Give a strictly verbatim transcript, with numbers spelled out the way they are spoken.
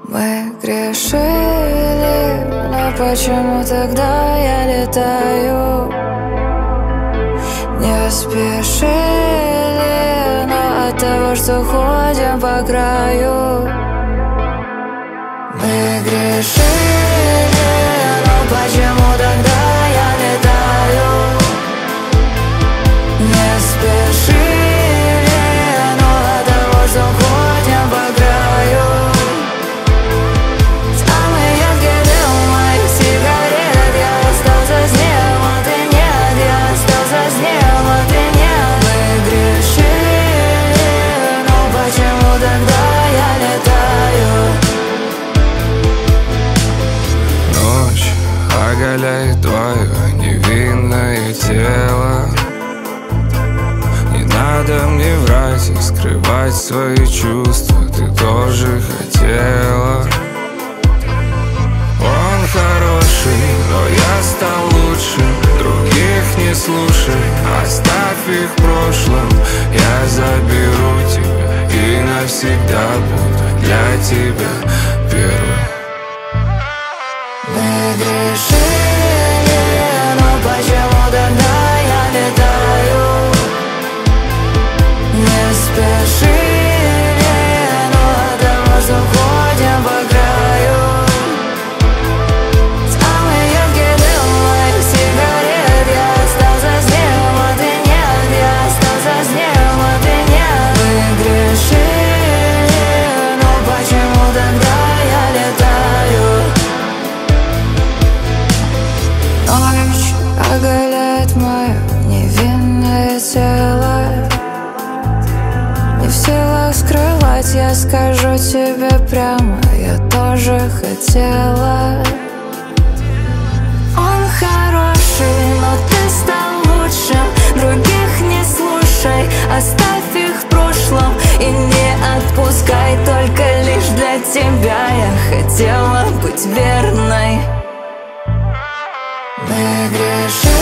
Мы грешили, но почему тогда я летаю? Не спешили, но от того, что ходим по краю. Мы грешили, но почему тогда я летаю? Не спешили, но от того, что ходим по краю. Самый яркий дым моих сигарет. Я остался с ним, а ты нет. Я остался с ним, а ты нет. Мы грешили, но почему тогда я летаю? Ночь оголяет твое невинное тело. Не надо мне врать и скрывать свои чувства. Ты тоже хотела. Он хороший, но я стал лучше. Других не слушай, оставь их в прошлом. Я заберу тебя и навсегда буду для тебя первым. Мы грешили, но почему тогда я летаю? Не спешили, но от того, что ходим по краю. Самый яркий дым моих сигарет. Я остался с ним, а ты нет. Я остался с ним, а ты нет. Мы грешили, но почему тогда я летаю? Ночь оголяет мое невинное тело. Не в силах скрывать, я скажу тебе прямо. Я тоже хотела. Он хороший, но ты стал лучшим. Других не слушай, оставь их в прошлом и не отпускай. Только лишь для тебя я хотела быть верной. Мы грешим.